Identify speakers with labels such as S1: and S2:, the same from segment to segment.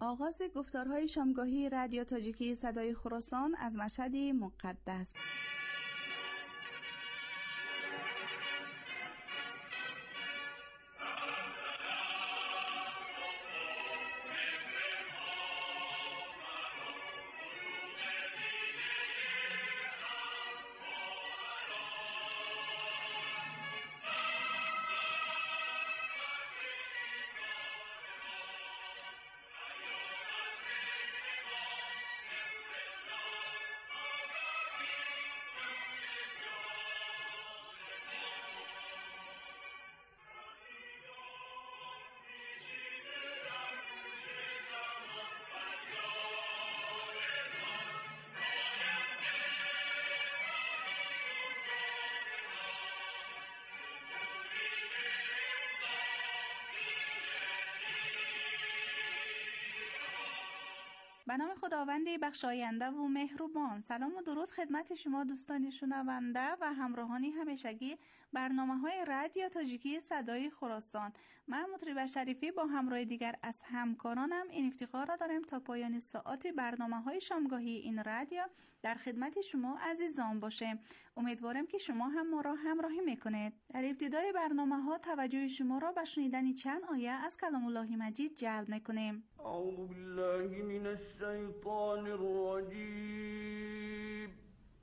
S1: آغاز گفتارهای شامگاهی رادیو تاجیکی صدای خراسان از مشهدی مقدس. به نام خداوند بخشاینده و مهربان. سلام و درود خدمت شما دوستان شنونده و همراهانی همیشگی برنامه‌های رادیو تاجیکی صدای خراسان. من مطرب شریفی با همراه دیگر از همکارانم این افتخار را دارم تا پایان ساعت برنامه‌های شامگاهی این رادیو در خدمت شما عزیزان باشیم. امیدوارم که شما هم ما را همراهی میکنید. در ابتدای برنامه‌ها توجه شما را به شنیدن چند آیه از کلام الله مجید جلب میکنیم.
S2: اعوذ بالله من الشیطان الرجیم.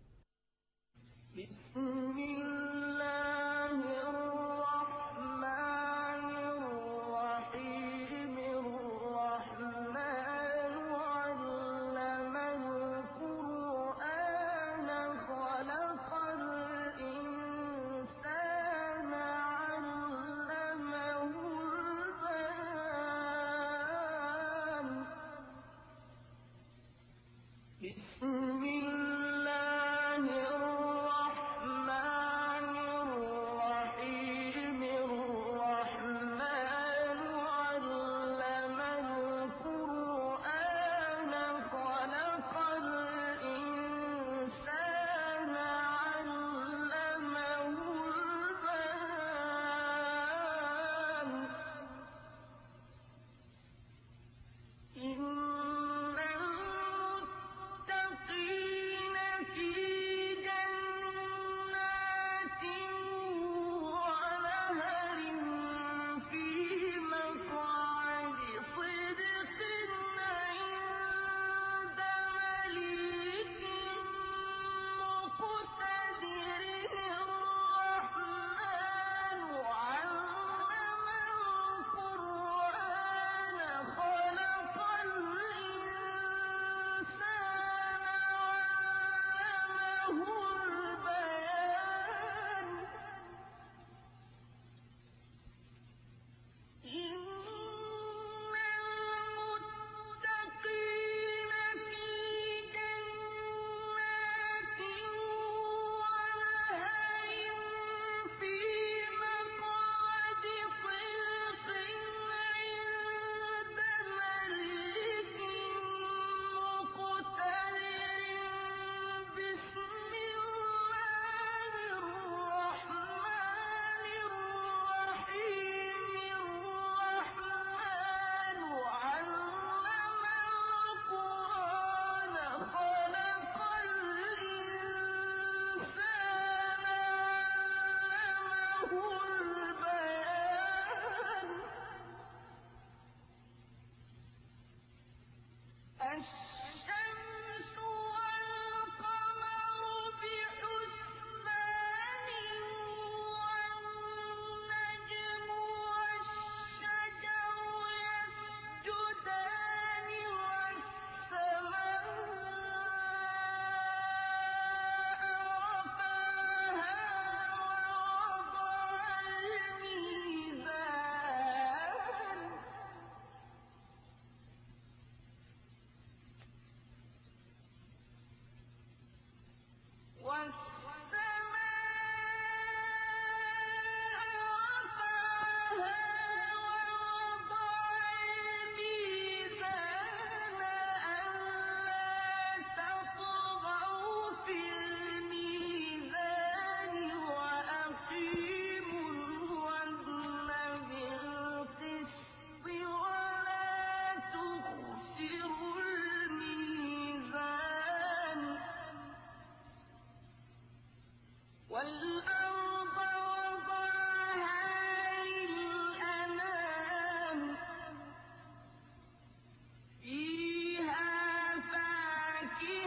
S2: بسم الله الرحمن الرحیم. الرحمن علم القرآن خلق الانسان علمه البیان. بسم الله الرحمن الرحیم. الرحمن علم القرآن خلق الانسان علمه البیان. إن المتقين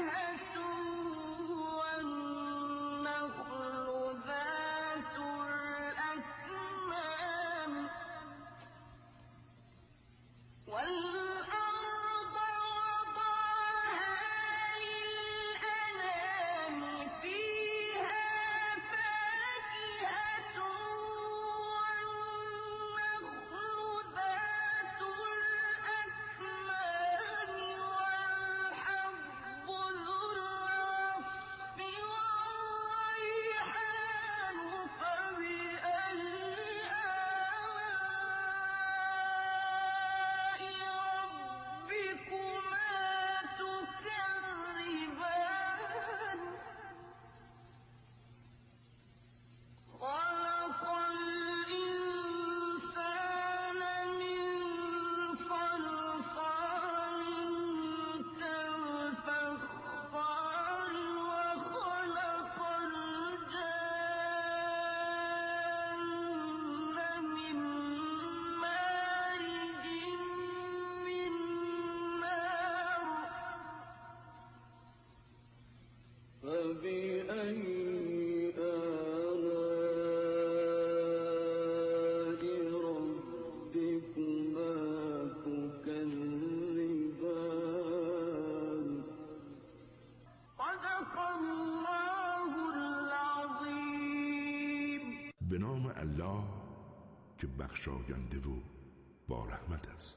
S3: به نام الله که بخشاینده و با رحمت است.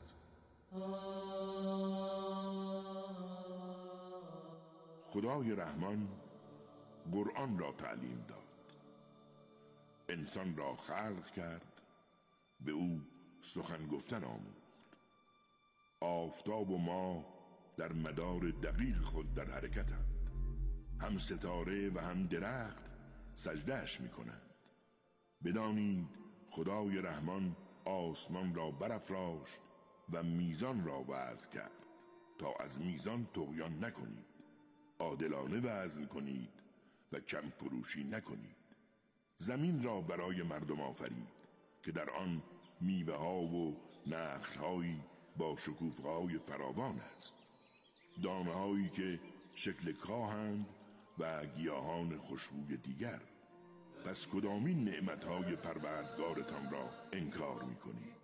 S3: خدای رحمان قرآن را تعلیم داد، انسان را خلق کرد، به او سخن گفتن آموخت. آفتاب و ماه در مدار دقیق خود در حرکتند، هم ستاره و هم درخت سجدهش می کنند. بدانید خدای رحمان آسمان را برافراشت و میزان را وضع کرد تا از میزان طغیان نکنید، عادلانه وزن کنید و کم فروشی نکنید. زمین را برای مردم آفرید که در آن میوه ها و نخل هایی با شکوفه های فراوان است، دانه هایی که شکل کاهند و گیاهان خوشبوی دیگر. پس کدامین نعمتهای پروردگارتان را انکار می‌کنید؟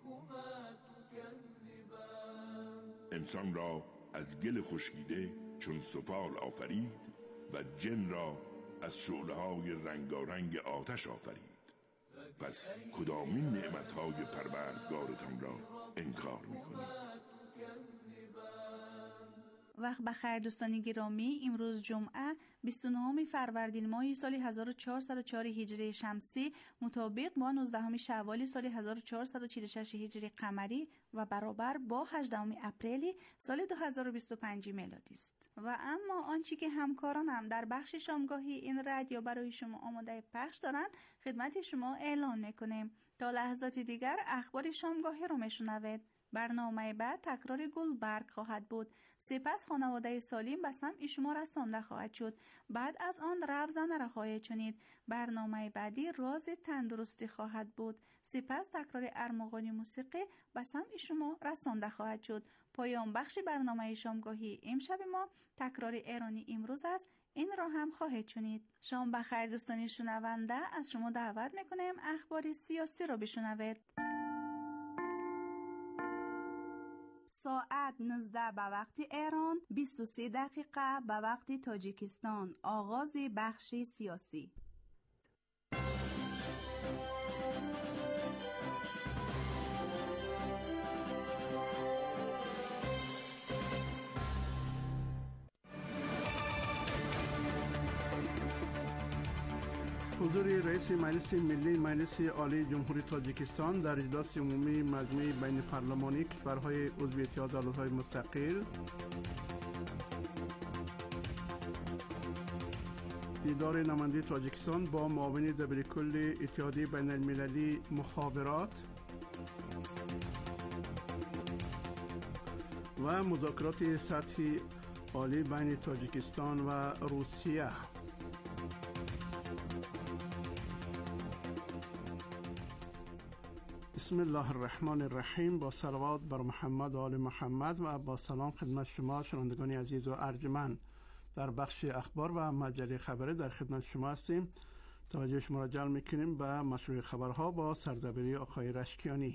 S3: انسان را از گل خشکیده چون سفال آفرید و جن را از شعله‌های رنگارنگ آتش آفرید. پس کدامین نعمتهای پروردگارتان را انکار می‌کنید؟
S1: وقت بخیر دوستان گرامی، امروز جمعه 29 فروردین ماه سال 1404 هجری شمسی مطابق با 19 شوال سال 1446 هجری قمری و برابر با 18 اپریل سال 2025 میلادی است. و اما آنچه که همکارانم در بخش شامگاهی این رادیو برای شما آماده پخش دارند خدمت شما اعلان میکنیم. تا لحظات دیگر اخبار شامگاهی رو میشنوید. برنامه بعد تکرار گلبرگ خواهد بود. سپس خانواده سالم به سمع شما رسانده خواهد شد. بعد از آن ربزنه را خواهید شنید. برنامه بعدی راز تندرستی خواهد بود. سپس تکرار ارمغان موسیقی به سمع شما رسانده خواهد شد. پایان بخش برنامه شامگاهی امشب ما تکرار ایرانی امروز است. این را هم خواهید شنید. شام بخیر دوستان شنونده، از شما دعوت میکنیم اخبار سیاسی را بشنوید. ساعت 19 به وقت ایران، 23 دقیقه به وقت تاجیکستان. آغاز بخش سیاسی.
S4: حضور رئیس مجلس ملی مجلس عالی جمهوری تاجیکستان در اجلاس عمومی مجمع بین پارلمانی کشورهای عضو اتحاد ایالاتهای مستقل، دیدار نماینده تاجیکستان با معاون دبیرکل اتحادیه بین المللی مخابرات و مذاکرات سطحی عالی بین تاجیکستان و روسیه. بسم الله الرحمن الرحیم. با صلوات بر محمد و آل محمد و با سلام خدمت شما شنوندگان عزیز و ارجمند. در بخش اخبار و مجله خبری در خدمت شما هستیم. توجه شما را جلب می‌کنیم به مشروع خبرها با سردبیری آقای رشکیانی.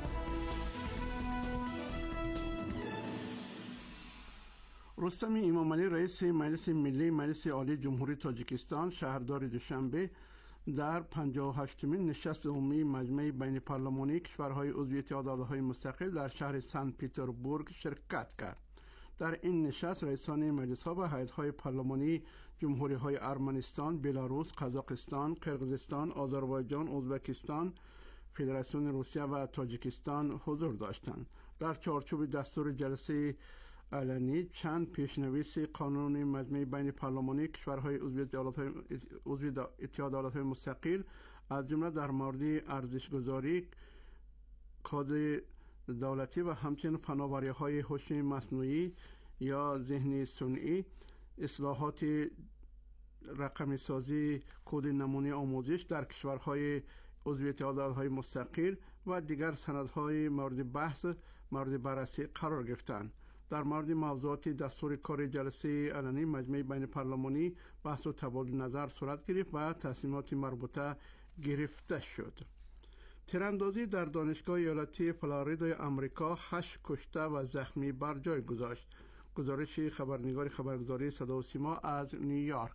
S4: رستم امامعلی رئیس مجلس ملی مجلس عالی جمهوری تاجیکستان شهردار دوشنبه در 58مین نشست عمومی مجمع بین پارلمانی کشورهای عضو اتحاد ایالات‌های متحده در شهر سنت پترزبورگ شرکت کرد. در این نشست رئیسان مجلس‌ها و هیئت‌های پارلمانی جمهوری‌های ارمنستان، بلاروس، قزاقستان، قرقیزستان، آذربایجان، ازبکستان، فدراسیون روسیه و تاجیکستان حضور داشتند. در چارچوب دستور جلسه علنی چند پیشنویس قانون مجمع بین پارلمانی کشورهای عضو اتحاد ایالات‌های متحده از جمله در مورد ارزش‌گذاری کد دولتی و همچنین فناوری‌های هوش مصنوعی یا ذهن صنعی، اصلاحات رقمی سازی کد نمونه آموزش در کشورهای عضو اتحاد ایالات‌های متحده و دیگر سندهای مورد بحث مورد بررسی قرار گرفتند. در مورد موضوعات دستور کار جلسه علنی مجمع بین پارلمانی بحث و تبادل نظر صورت گرفت و تصمیمات مربوطه گرفته شد. تیراندازی در دانشگاه ایالتی فلوریدای آمریکا 8 کشته و زخمی بر جای گذاشت. گزارش خبرنگار خبرگزاری صدا و سیما از نیویورک.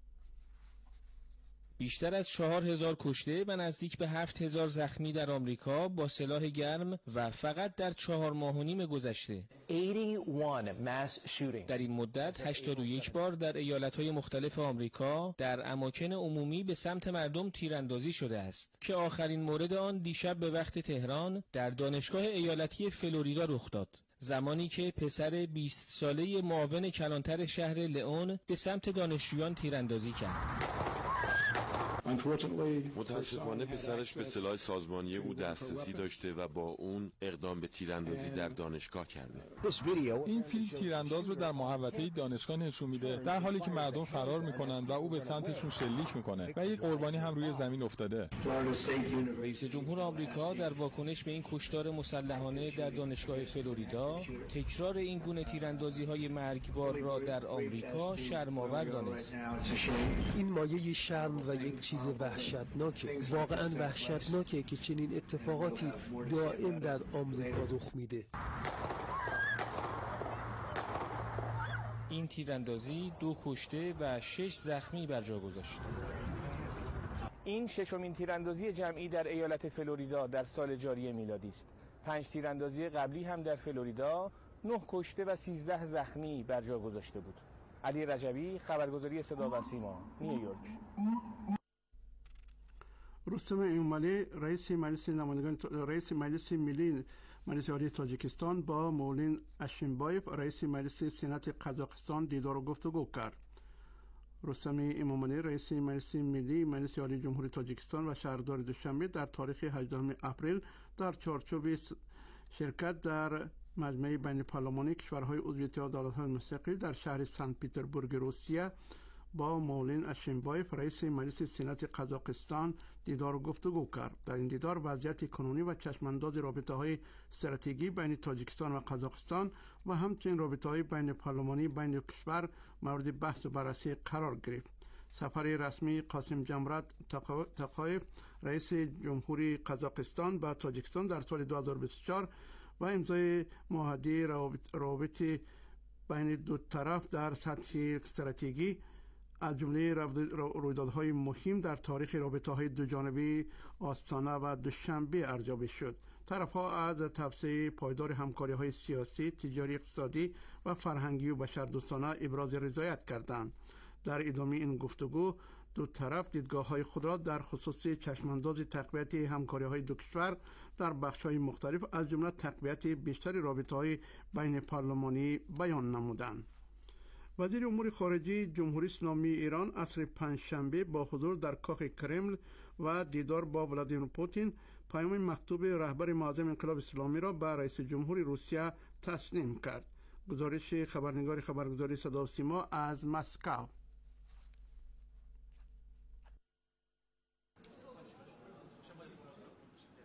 S5: بیشتر از 4000 کشته و نزدیک به 7000 زخمی در آمریکا با سلاح گرم و فقط در 4 ماه و نیم گذشته. در این مدت 81 بار در ایالت‌های مختلف آمریکا در اماکن عمومی به سمت مردم تیراندازی شده است که آخرین مورد آن دیشب به وقت تهران در دانشگاه ایالتی فلوریدا رخ داد، زمانی که پسر 20 ساله معاون کلانتر شهر لئون به سمت دانشجویان تیراندازی کرد.
S6: متاسفانه پسرش به سلاح سازمانی او دسترسی داشته و با اون اقدام به تیراندازی در دانشگاه کرده.
S7: این فیلم تیرانداز رو در محوطه دانشگاه نشون میده در حالی که مردم فرار میکنن و او به سمتشون شلیک میکنه و یک قربانی هم روی زمین افتاده.
S5: رئیس جمهور آمریکا در واکنش به این کشتار مسلحانه در دانشگاه فلوریدا تکرار این گونه تیراندازی‌های مرگبار را در آمریکا شرم‌آور دانست.
S8: این مایه شرم و یک چیز وحشتناکه، واقعا وحشتناکه که چنین اتفاقاتی دائم در آمریکا رخ میده.
S5: این تیراندازی 2 کشته و 6 زخمی بر جا گذاشت. این 6مین تیراندازی جمعی در ایالت فلوریدا در سال جاری میلادی است. 5 تیراندازی قبلی هم در فلوریدا 9 کشته و 13 زخمی بر جا گذاشته بود. علی رجبی، خبرگزاری صدا و سیما، نیویورک.
S4: رستم امامعلی رئیس مجلس ملی مجلس عالی تاجیکستان با مولین اشینبایف رئیس مجلس سنات قزاقستان دیدار و گفتگو کرد. رستم امامعلی رئیس مجلس ملی مجلس عالی جمهوری تاجیکستان و شهردار دوشنبه در تاریخ 18 اپریل در چارچوب شرکت در مجمع بین پارلمانی کشورهای عضو اتحاد ایالات‌های متحده در شهر سنت پترزبورگ روسیه با مولین اشینبایف رئیس مجلس سنات قزاقستان دیدار و گفتگو کرد. در این دیدار وضعیت کنونی و چشمانداز رابطه‌های استراتژیکی بین تاجیکستان و قزاقستان و همچنین رابطه‌های بین پارلمانی بین کشور مورد بحث و بررسی قرار گرفت. سفر رسمی قاسم جمرات تقایف رئیس جمهوری قزاقستان به تاجیکستان در سال 2024 و امضای معاهده روابط بین دو طرف در سطح استراتژیکی از جمله رویدادهای مهم در تاریخ رابطه‌های دوجانبه آستانه و دوشنبه ارزیابی شد. طرف‌ها از توسعه پایدار همکاری‌های سیاسی، تجاری، اقتصادی و فرهنگی و بشردوستانه ابراز رضایت کردند. در ادامه این گفتگو دو طرف دیدگاه‌های خود را در خصوص چشمانداز تقویت همکاری‌های دو کشور در بخش‌های مختلف از جمله تقویت بیشتر رابطه‌های بین پارلمانی بیان نمودند. وزیر امور خارجه جمهوری اسلامی ایران عصر پنجشنبه با حضور در کاخ کرمل و دیدار با ولادیمیر پوتین پیام مکتوب رهبر معظم انقلاب اسلامی را به رئیس جمهور روسیه تسلیم کرد. گزارش خبرنگار خبرگزاری صدا و سیما از مسکو.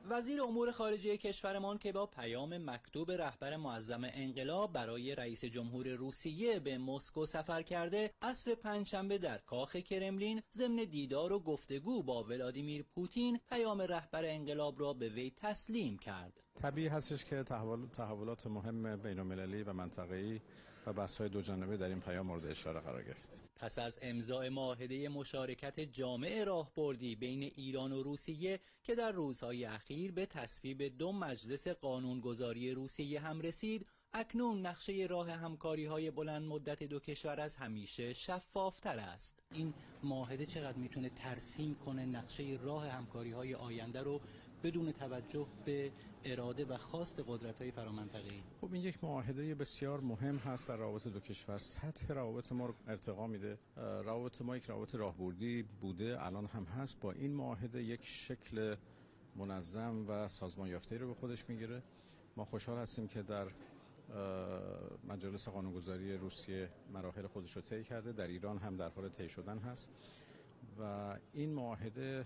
S9: وزیر امور خارجه کشورمان که با پیام مکتوب رهبر معظم انقلاب برای رئیس جمهور روسیه به مسکو سفر کرده، عصر پنجشنبه در کاخ کرملین ضمن دیدار و گفتگو با ولادیمیر پوتین پیام رهبر انقلاب را به وی تسلیم کرد.
S10: طبیعی هستش که تحولات مهم بین‌المللی و منطقه‌ای و بحث‌های دوجانبه در این پیام مورد اشاره قرار گرفت.
S9: پس از امضای معاهده مشارکت جامع راهبردی بین ایران و روسیه که در روزهای اخیر به تصویب 2 مجلس قانونگذاری روسیه هم رسید، اکنون نقشه راه همکاری‌های بلند مدت دو کشور از همیشه شفافتر است. این معاهده چقدر میتونه ترسیم کنه نقشه راه همکاری‌های آینده رو بدون توجه به اراده و خواست قدرت‌های فرامنطقه‌ای؟
S10: خب این یک معاهده بسیار مهم هست در روابط دو کشور. سطح روابط ما رو ارتقا میده. روابط ما یک روابط راهبردی بوده، الان هم هست. با این معاهده یک شکل منظم و سازمان یافته‌ای رو به خودش میگیره. ما خوشحال هستیم که در مجلس قانونگذاری روسیه مراحل خودش رو طی کرده، در ایران هم در حال طی شدن هست و این معاهده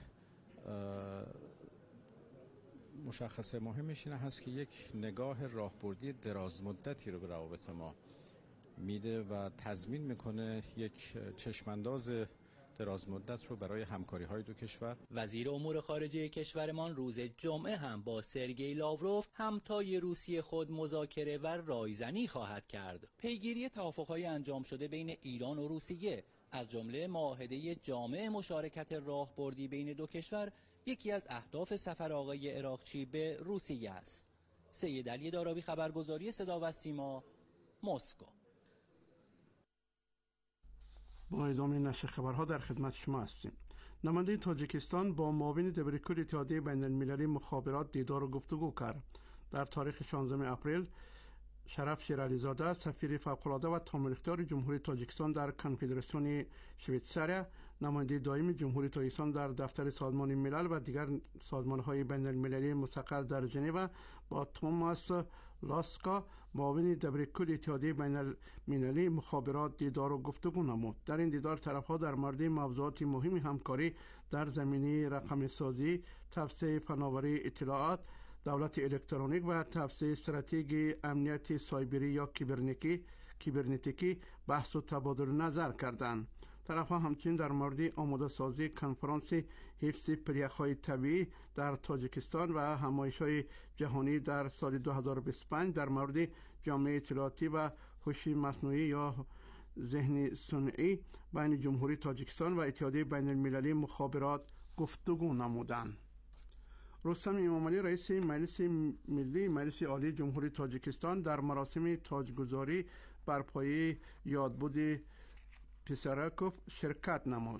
S10: مشخصه مهمش این هست که یک نگاه راهبردی دراز مدتی رو به روابط ما میده و تضمین میکنه یک چشمانداز دراز مدت رو برای همکاری های دو کشور.
S9: وزیر امور خارجه کشورمان روز جمعه هم با سرگئی لاوروف همتای روسی خود مذاکره و رایزنی خواهد کرد. پیگیری توافق‌های انجام شده بین ایران و روسیه از جمله معاهده جامع مشارکت راهبردی بین دو کشور یکی از اهداف سفر آقای عراقچی به روسیه است. سید علی دارابی، خبرگزاری صدا و سیما، مسکو.
S4: با ادامه نشر خبرها در خدمت شما هستیم. نماینده تاجیکستان با معاون دبیرکل اتحادیه بین المللی مخابرات دیدار و گفتگو کرد. در تاریخ 16 اپریل شرف شیرعلیزاده، سفیر فوق‌العاده و تامین اختیار جمهوری تاجیکستان در کنفدراسیون شویتزاریا، نماینده دائم جمهوری تاجیکستان در دفتر سازمان ملل و دیگر سازمان‌های بین المللی مستقر در ژنو با توماس لاسکا، معاون دبیرکل اتحادیه بین المللی مخابرات دیدار و گفتگو نمود. در این دیدار طرف‌ها در مورد موضوعات مهم همکاری در زمینه رقم سازی، توسعه فناوری اطلاعات، دولت الکترونیک و توسعه استراتژی امنیت سایبری یا کیبرنتیکی بحث و تبادل نظر کردند. طرف‌ها همچنین در مورد آماده سازی کنفرانس حفظ پریخ‌های طبیعی در تاجیکستان و همایش‌های جهانی در سال 2025 در مورد جامعه اطلاعاتی و هوش مصنوعی یا ذهن صنعی بین جمهوری تاجیکستان و اتحادیه بین المللی مخابرات گفتگو نمودند. رستم امامعلی، رئیس مجلس ملی مجلس عالی جمهوری تاجیکستان، در مراسم تاجگذاری بر پایه یادبود پیساراکوف شرکت نمود.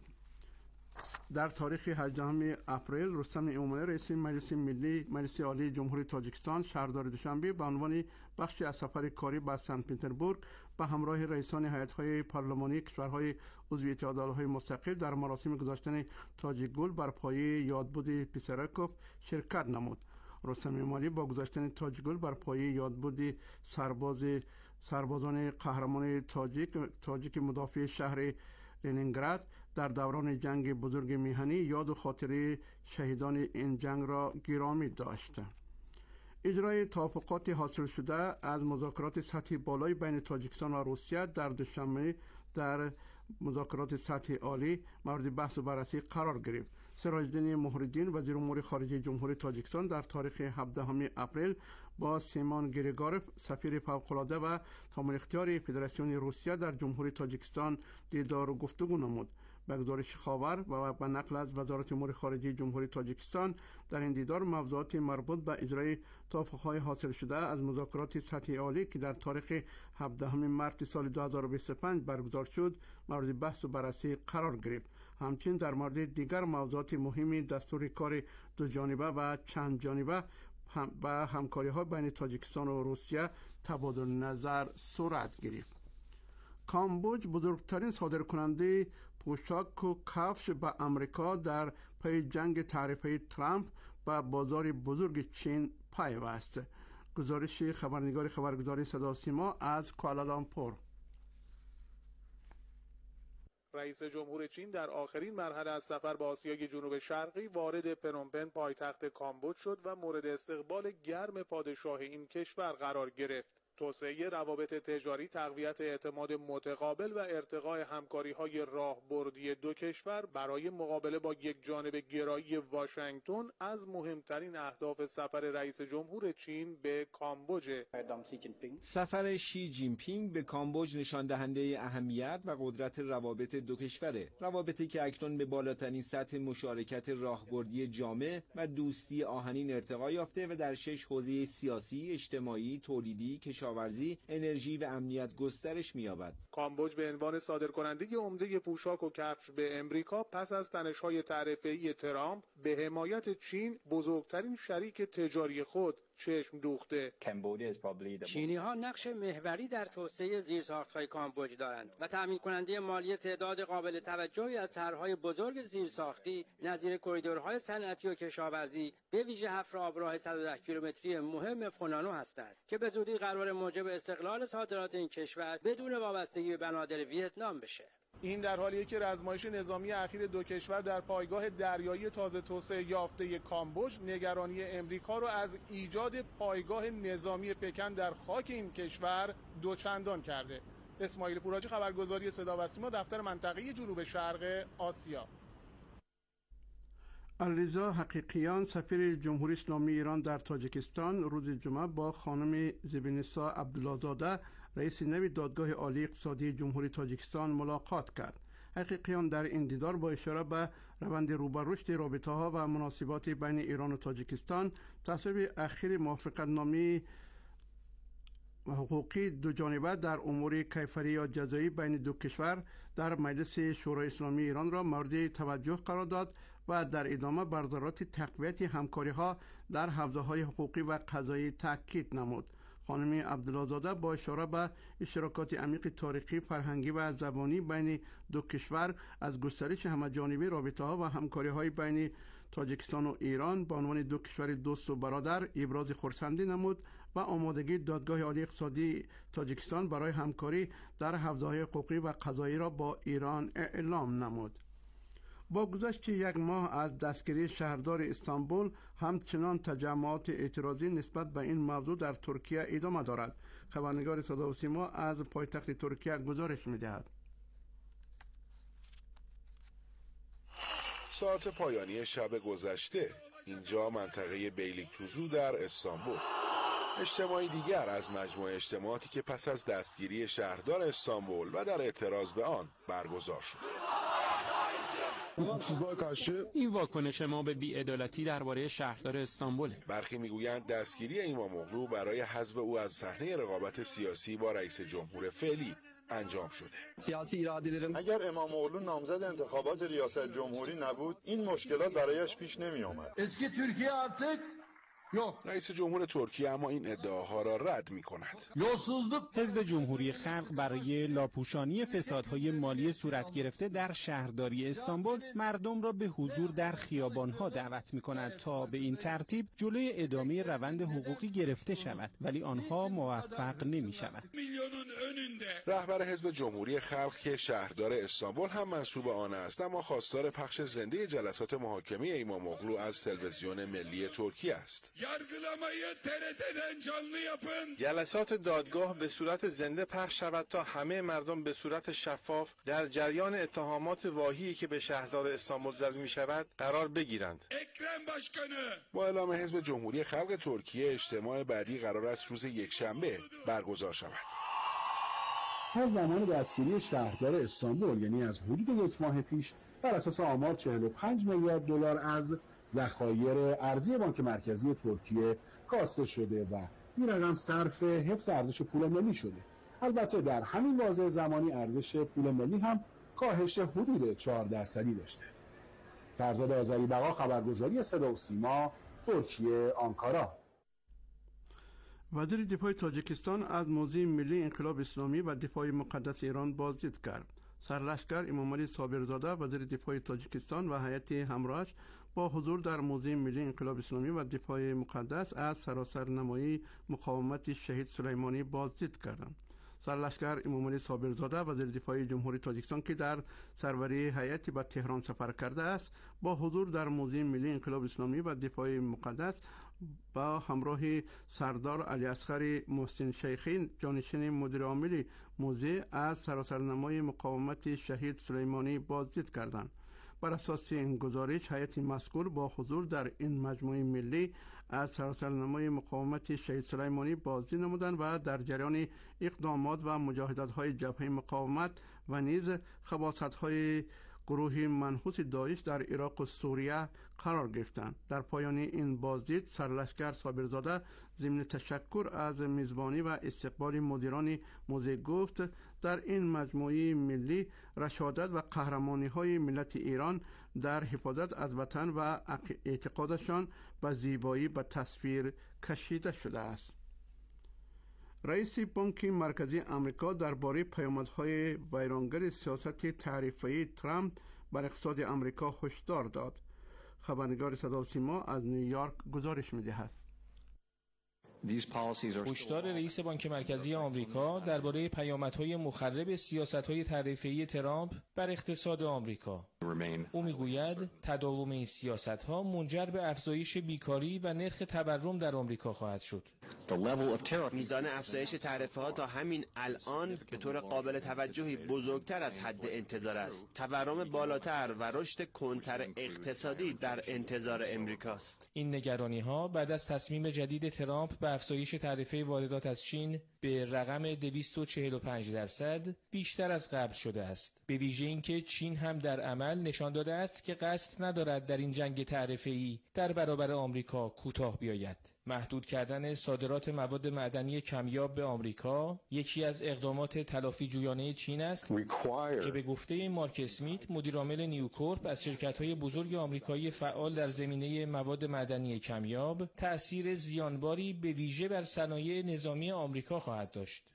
S4: در تاریخ 18 اپریل رستم امامعلی، رئیس مجلس ملی مجلس عالی جمهوری تاجیکستان، شهردار دوشنبه به عنوان بخشی از سفر کاری به سنت پترزبورگ به همراه رئیسان هیئت‌های پارلمانی کشورهای عضو اتحادیه‌های مستقل در مراسم گذاشتن تاج گل بر پایه یادبود پیساراکوف شرکت نمود. رستم امامعلی با گذاشتن تاج گل بر پایه یادبود سربازان قهرمان تاجیک مدافع شهر لنینگراد در دوران جنگ بزرگ میهنی یاد و خاطره شهیدان این جنگ را گرامی داشت. اجرای توافقات حاصل شده از مذاکرات سطح بالای بین تاجیکستان و روسیه در دوشنبه در مذاکرات سطح عالی مورد بحث و بررسی قرار گرفت. سراج‌الدین مهرالدین، وزیر امور خارجه جمهوری تاجیکستان، در تاریخ 17 اپریل با سیمان گریگاروف، سفیر فوق‌العاده و تامین اختیار فدراسیون روسیه در جمهوری تاجیکستان دیدار و گفتگو نمود. به گزارش خاور و به نقل از وزارت امور خارجه جمهوری تاجیکستان، در این دیدار موضوعات مربوط به اجرای توافق‌های حاصل شده از مذاکرات سطح عالی که در تاریخ 17 مارس سال 2025 برگزار شد مورد بحث و بررسی قرار گرفت. همچنین در مورد دیگر موضوعات مهم دستور کار دو جانبه و چند جانبه و همکاری‌ها بین تاجیکستان و روسیه تبادل نظر صورت گرفت. کامبوج، بزرگترین صادرکننده پوشاک و کفش به آمریکا، در پی جنگ تعرفه ترامپ به بازار بزرگ چین پیوست. گزارش خبرنگار خبرگزاری صدا و سیما از کوالالامپور.
S11: رئیس جمهور چین در آخرین مرحله از سفر به آسیای جنوب شرقی وارد پنومپن پایتخت کامبوج شد و مورد استقبال گرم پادشاه این کشور قرار گرفت. توسعه روابط تجاری، تقویت اعتماد متقابل و ارتقاء همکاری‌های راهبردی دو کشور برای مقابله با یک جانبه گرایی واشنگتن از مهمترین اهداف سفر رئیس جمهور چین به کامبوج.
S12: سفر شی جین پینگ به کامبوج نشان دهنده اهمیت و قدرت روابط دو کشوره. روابطی که اکنون به بالاترین سطح مشارکت راهبردی جامع و دوستی آهنین ارتقا یافته و در 6 حوزه سیاسی، اجتماعی، تولیدی، کشاورزی، انرژی و امنیت گسترش می‌یابد.
S11: کامبوج به عنوان صادرکننده عمده پوشاک و کفش به امریکا پس از تنش‌های تعرفه‌ای ترامپ به حمایت چین بزرگترین شریک تجاری خود چشم دوخته.
S13: چینی‌ها نقش محوری در توسعه زیرساخت‌های کامبوج دارند و تامین کننده مالی تعداد قابل توجهی از طرح‌های بزرگ زیرساختی نظیر کریدورهای صنعتی و کشاورزی به ویژه حفر آبراه 110 کیلومتری مهم فونانو هستند که به زودی قرار موجب استقلال صادرات این کشور بدون وابستگی به بنادر ویتنام بشه.
S11: این در حالیه که رزمایش نظامی اخیر دو کشور در پایگاه دریایی تازه توسعه یافته کامبوج نگرانی امریکا را از ایجاد پایگاه نظامی پکن در خاک این کشور دوچندان کرده. اسماعیل پوراجی، خبرگزاری صدا و سیما، دفتر منطقه جنوب شرق آسیا.
S4: علیرضا حقیقیان، سفیر جمهوری اسلامی ایران در تاجیکستان، روز جمعه با خانم زبینسا عبدالله‌زاده، رئیس نوی دادگاه عالی اقتصادی جمهوری تاجیکستان ملاقات کرد. حقیقیان در این دیدار با اشاره به روند روبرشت رابطه‌ها و مناسبات بین ایران و تاجیکستان، تصویب اخیر موافقتنامه حقوقی دو جانبه در امور کیفری یا جزایی بین دو کشور در مجلس شورای اسلامی ایران را مورد توجه قرار داد و در ادامه بر ضرورت تقویت همکاری‌ها در حوزه‌های حقوقی و قضایی تاکید نمود. خانم عبدالله‌زاده با اشاره به اشتراکات عمیق تاریخی، فرهنگی و زبانی بین دو کشور از گسترش همه‌جانبه رابطه‌ها و همکاری‌های بین تاجیکستان و ایران به عنوان دو کشور دوست و برادر ابراز خرسندی نمود و آمادگی دادگاه عالی اقتصادی تاجیکستان برای همکاری در حوزه‌های حقوقی و قضایی را با ایران اعلام نمود. با گذشت یک ماه از دستگیری شهردار استانبول، همچنان تجمعات اعتراضی نسبت به این موضوع در ترکیه ادامه دارد. خبرنگار صدا و سیما از پایتخت ترکیه گزارش می‌دهد.
S3: ساعت پایانی شب گذشته، اینجا منطقه بیلیکتوزو در استانبول، اجتماعی دیگر از مجموعه اجتماعاتی که پس از دستگیری شهردار استانبول و در اعتراض به آن برگزار شد.
S14: این واکنش ما به بی‌عدالتی درباره شهردار استانبول.
S3: برخی میگویند دستگیری ایماموغلو برای حذف او از صحنه رقابت سیاسی با رئیس جمهور فعلی انجام شده.
S15: اگر اماموغلو نامزد انتخابات ریاست جمهوری نبود، این مشکلات برایش پیش نمی آمد.
S3: اسکی ترکیه artık رئیس جمهور ترکیه اما این ادعاها را رد می کند.
S14: حزب جمهوری خلق برای لاپوشانی فسادهای مالی صورت گرفته در شهرداری استانبول مردم را به حضور در خیابانها دعوت می کند تا به این ترتیب جلوی ادامه روند حقوقی گرفته شود، ولی آنها موفق نمی شود.
S3: رهبر حزب جمهوری خلق که شهردار استانبول هم منسوب آن است، اما خواستار پخش زنده جلسات محاکمه ایماموغلو از تلویزیون ملی ترکیه است.
S16: جلسات دادگاه به صورت زنده پخش شود تا همه مردم به صورت شفاف در جریان اتهامات واهی که به شهردار استانبول زده می شود قرار بگیرند.
S3: با اعلام حزب جمهوری خلق ترکیه، اجتماع بعدی قرار است روز یکشنبه برگزار شود.
S17: از زمان دستگیری شهردار استانبول، یعنی از حدود یک ماه پیش، بر اساس آمار 45 میلیارد دلار از ذخایر ارزی بانک مرکزی ترکیه کاسته شده و این رقم صرف حفظ ارزش پول ملی شده. البته در همین بازه زمانی ارزش پول ملی هم کاهش حدود 4% داشته. فرزاد آذری بقا، خبرگزاری صدا و سیما، ترکیه، آنکارا.
S4: وزیر دفاع تاجیکستان از موضع ملی انقلاب اسلامی و دفاع مقدس ایران بازدید کرد. سرلشکر امامعلی صابرزاده، وزیر دفاع تاجیکستان و هیئت همراهش با حضور در موزه ملی انقلاب اسلامی و دفاع مقدس از سراسر نمایی مقاومت شهید سلیمانی بازدید کردند. سرلشکر امامعلی صابرزاده وزیر دفاع جمهوری تاجیکستان که در سروری هیئتی به تهران سفر کرده است با حضور در موزه ملی انقلاب اسلامی و دفاع مقدس با همراه سردار علی اصغر محسن شیخی جانشین مدیر عامل موزه از سراسرنمای مقاومت شهید سلیمانی بازدید کردند. بر اساس این گزارش هیئت مذکور با حضور در این مجموعه ملی از سراسرنمای مقاومت شهید سلیمانی بازدید نمودند و در جریان اقدامات و مجاهدت‌های جبهه مقاومت و نیز خباثت‌های گروه منحوس داعش در عراق و سوریه قرار گرفتند. در پایان این بازدید سرلشکر صابرزاده ضمن تشکر از میزبانی و استقبال مدیران موزه گفت در این مجموعه ملی رشادت و قهرمانی‌های ملت ایران در حفاظت از وطن و اعتقادشان به زیبایی به تصویر کشیده شده است. رئیس بانک مرکزی آمریکا درباره پیامدهای ویرانگر سیاست تعرفه‌ای ترامپ بر اقتصاد آمریکا هشدار داد. خبرنگار صدا و سیما از نیویورک گزارش می‌دهد.
S5: هشدار رئیس بانک مرکزی آمریکا درباره پیامدهای مخرب سیاست‌های تعرفه‌ای ترامپ بر اقتصاد آمریکا. او میگوید تداوم این سیاست‌ها منجر به افزایش بیکاری و نرخ تورم در آمریکا خواهد شد.
S18: میزان افزایش تعرفه‌ها تا همین الان به طور قابل توجهی بزرگتر از حد انتظار است. تورم بالاتر و رشد کندتر اقتصادی در انتظار امریکاست.
S5: این نگرانی‌ها بعد از تصمیم جدید ترامپ به افزایش تعرفه واردات از چین به رقم 245% بیشتر از قبل شده است. به ویژه اینکه چین هم در عمل نشان داده است که قصد ندارد در این جنگ تعرفه‌ای در برابر آمریکا کوتاه بیاید. محدود کردن صادرات مواد معدنی کمیاب به آمریکا یکی از اقدامات تلافی جویانه چین است که به گفته مارک اسمیت مدیرعامل نیوکورپ از شرکت‌های بزرگ آمریکایی فعال در زمینه مواد معدنی کمیاب تأثیر زیانباری به ویژه بر صنایع نظامی آمریکا خواهد داشت.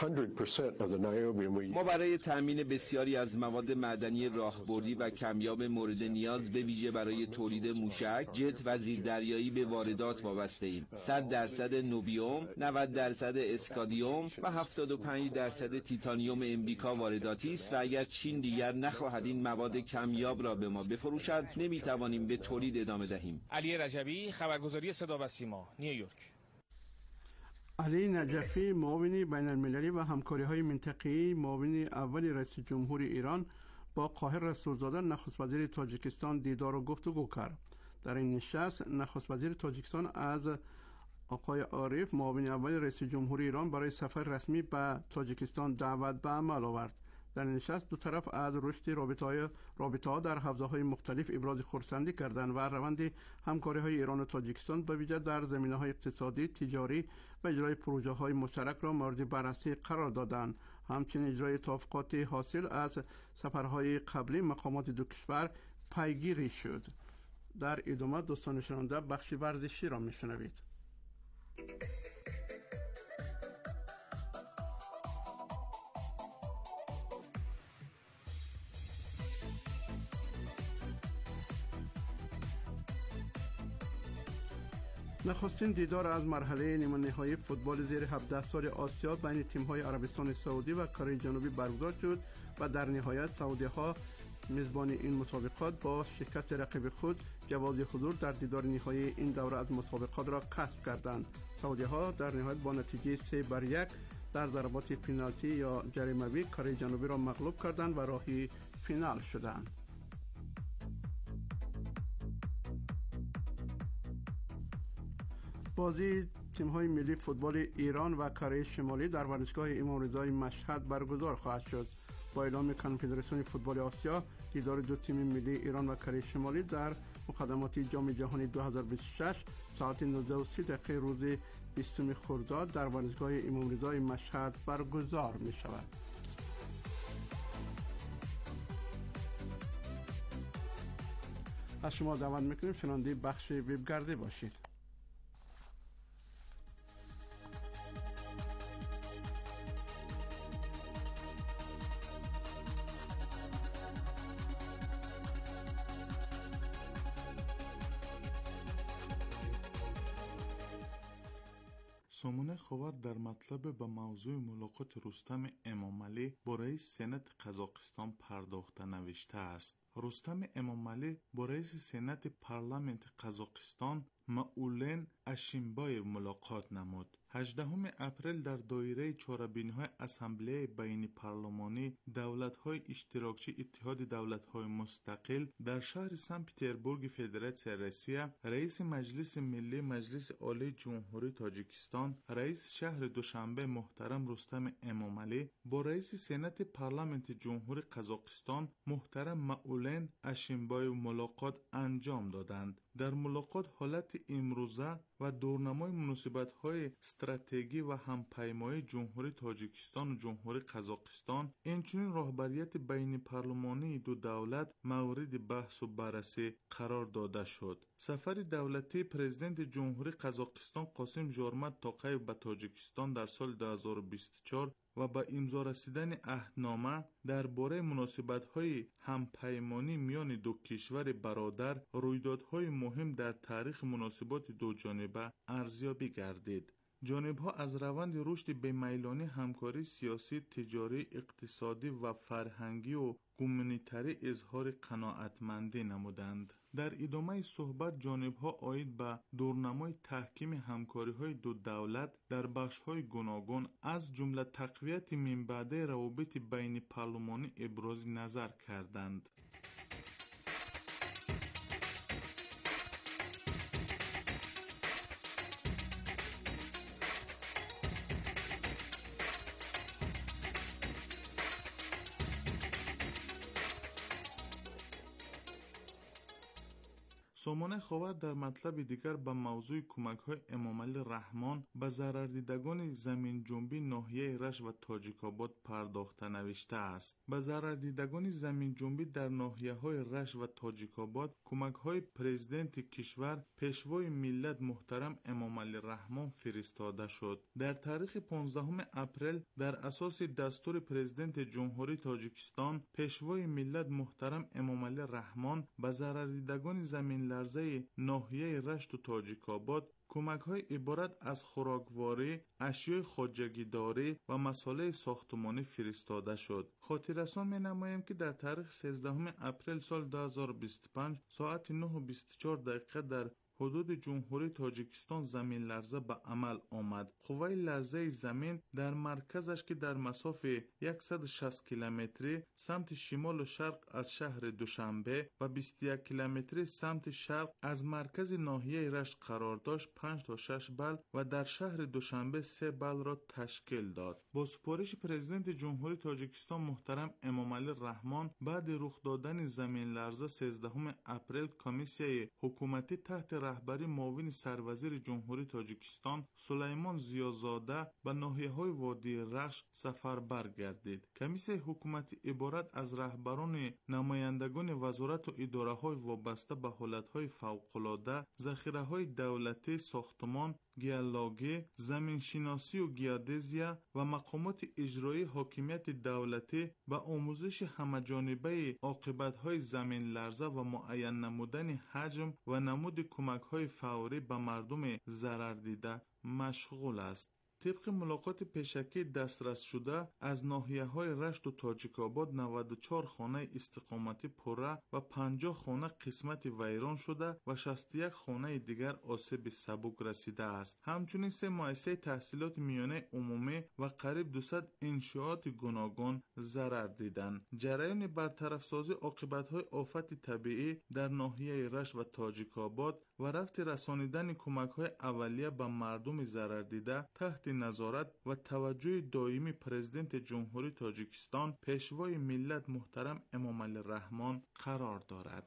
S18: ما برای تأمین بسیاری از مواد معدنی راهبردی و کمیاب مورد نیاز به ویژه برای تولید موشک، جت و زیردریایی به واردات وابسته ایم. 100% نوبیوم، 90% اسکادیوم و 75% تیتانیوم امریکا وارداتی است و اگر چین دیگر نخواهد این مواد کمیاب را به ما بفروشد نمیتوانیم به تولید ادامه دهیم.
S5: علی رجبی، خبرگزاری صدا و سیما، نیویورک.
S4: علی نجفی، معاون بین المللی و همکاری‌های منطقه‌ای، معاون اول رئیس جمهور ایران با قاهر رسولزاده نخست وزیر تاجیکستان دیدار و گفتگو کرد. در این نشست نخست وزیر تاجیکستان از آقای عارف معاون اول رئیس جمهور ایران برای سفر رسمی به تاجیکستان دعوت به عمل آورد. در نشست دو طرف از رشد رابطه‌ها در حوزه‌های مختلف ابراز خرسندی کردند و روند همکاری‌های ایران و تاجیکستان به ویژه در زمینه‌های اقتصادی، تجاری و اجرای پروژه‌های مشترک را مورد بررسی قرار دادند. همچنین اجرای توافقات حاصل از سفرهای قبلی مقامات دو کشور پیگیری شد. در ادامه دوستان شنونده بخش ورزشی را میشنوید. نخستین دیدار از مرحله نیمه نهایی فوتبال زیر 17 سال آسیا بین تیم‌های عربستان سعودی و کره جنوبی برگزار شد و در نهایت سعودی‌ها میزبان این مسابقات با شکست رقیب خود جواز حضور در دیدار نهایی این دوره از مسابقات را کسب کردند. سعودی‌ها در نهایت با نتیجه 3-1 در ضربات پنالتی یا جریمه‌ای کره جنوبی را مغلوب کردند و راهی فینال شدند. بازی تیم‌های ملی فوتبال ایران و کره شمالی در ورزشگاه امام رضا مشهد برگزار خواهد شد. با اعلام کنفدراسیون فوتبال آسیا دیدار دو تیم ملی ایران و کره شمالی در مقدمات جام جهانی 2026 ساعت 19:30 روز 20 خرداد در ورزشگاه امام رضا مشهد برگزار می شود. از شما دعوت میکنیم شنونده بخش وبگردی باشید.
S19: سامانه خبر در مطلب به موضوع ملاقات رستم امامعلی با رئیس سنات قزاقستان پرداخته نوشته است. رستم امامعلی با رئیس سنات پارلمانت قزاقستان معولن اشینبایو ملاقات نمود. 18 اپریل در دایره چهاربینی‌های اسامبله بین پارلمانی دولت‌های اشتراکچی اتحاد دولت‌های مستقل در شهر سن پترزبورگ فدراسیون روسیه، رئیس مجلس ملی مجلس عالی جمهوری تاجیکستان رئیس شهر دوشنبه محترم رستم امامعلی با رئیس سنات پارلمانت جمهوری قزاقستان محترم معولن اشینبایو ملاقات انجام دادند. در ملاقات حالت امروزه و دورنمای مناسبت‌های استراتژی و همپیمایی جمهوری تاجیکستان و جمهوری قزاقستان، اینچنین راهبریت بین پارلمانی دو دولت مورد بحث و بررسی قرار داده شد. سفر دولتی پرزیدنت جمهوری قزاقستان قاسم ژارمات توقیف به تاجیکستان در سال 2024 و با امضا رسیدن عهدنامه درباره مناسبت‌های همپیمانی میان دو کشور برادر رویدادهای مهم در تاریخ مناسبات دو جانبه ارزیابی گردید. جانب‌ها از روند رشد بی‌میلانی همکاری سیاسی، تجاری، اقتصادی و فرهنگی و گومانیتری اظهار قناعتمندی نمودند. در ادامه صحبت جانب‌ها عاید به دورنمای تحکیم همکاری‌های دو دولت در بخش‌های گوناگون از جمله تقویت من بعده روابط بین پارلمانی ابراز نظر کردند. سامانه خبر در مطلب دیگر به موضوع کمک‌های امامعلی رحمان به ضرردیدگان زمین جنبی ناحیه رشت و تاجیک‌آباد پرداخته نوشته است. به ضرردیدگان زمین جنبی در ناحیه‌های رشت و تاجیک‌آباد کمک‌های پرزیدنت کشور پیشوای ملت محترم امامعلی رحمان فرستاده شد. در تاریخ 15 اپریل در اساس دستور پرزیدنت جمهوری تاجیکستان پیشوای ملت محترم امامعلی رحمان به ضرردیدگان زمین لرزه ناحیه رشت و تاجیک‌آباد کمک‌های عبارت از خوراکواری، اشیاء خواجگی‌داری و مسائل ساختمانی فرستاده شد. خاطررسان می‌نماییم که در تاریخ 13 اپریل سال 2025 ساعت 9:24 در حدود جمهوری تاجیکستان زمین لرزه به عمل آمد. قوه لرزه زمین در مرکزش که در مسافه 160 کیلومتری سمت شمال و شرق از شهر دوشنبه و 21 کیلومتری سمت شرق از مرکز ناحیه رشت قرار داشت 5 تا 6 بال و در شهر دوشنبه 3 بال را تشکیل داد. با سپارش پرزیدنت جمهوری تاجیکستان محترم امامعلی رحمان بعد رخ دادن زمین لرزه 13 اپریل کمیسیای حکومتی تحت رهبری معاون سروزیر جمهوری تاجیکستان سلیمان زیازاده به ناحیه‌های وادی رخش سفربر گردید. کمیسیای حکومتی عبارت از رهبران نمایندگان وزارت و اداره‌های وابسته به حالت‌های فوق‌العاده، ذخیره‌های دولتی، ساختمان، گیولوژی، زمینشناسی و گیودزیا و مقامات اجرایی حاکمیت دولتی به آموزش همه‌جانبه عاقبت‌های زمین لرزه و معین نمودن حجم و نمود کمک‌های فوری به مردم ضرر دیده مشغول است. طبق ملاقات پیشکی دسترس شده از ناحیه‌های رشت و تاجیک‌آباد 94 خانه استقامتی پره و 50 خانه قسمت ویران شده و 61 خانه دیگر آسیب سبک رسیده است. همچنین 3 مؤسسه تحصیلات میانه عمومی و قریب 200 انشاءات گوناگون ضرر دیدند. جریان برطرف‌سازی عاقبت‌های آفت طبیعی در ناحیه رشت و تاجیک‌آباد و رفت رسانیدن کمک‌های اولیه به مردم ضرر دیده تحت نظارت و توجه دائمی پرزیدنت جمهوری تاجیکستان پیشوای ملت محترم امامعلی رحمان قرار دارد.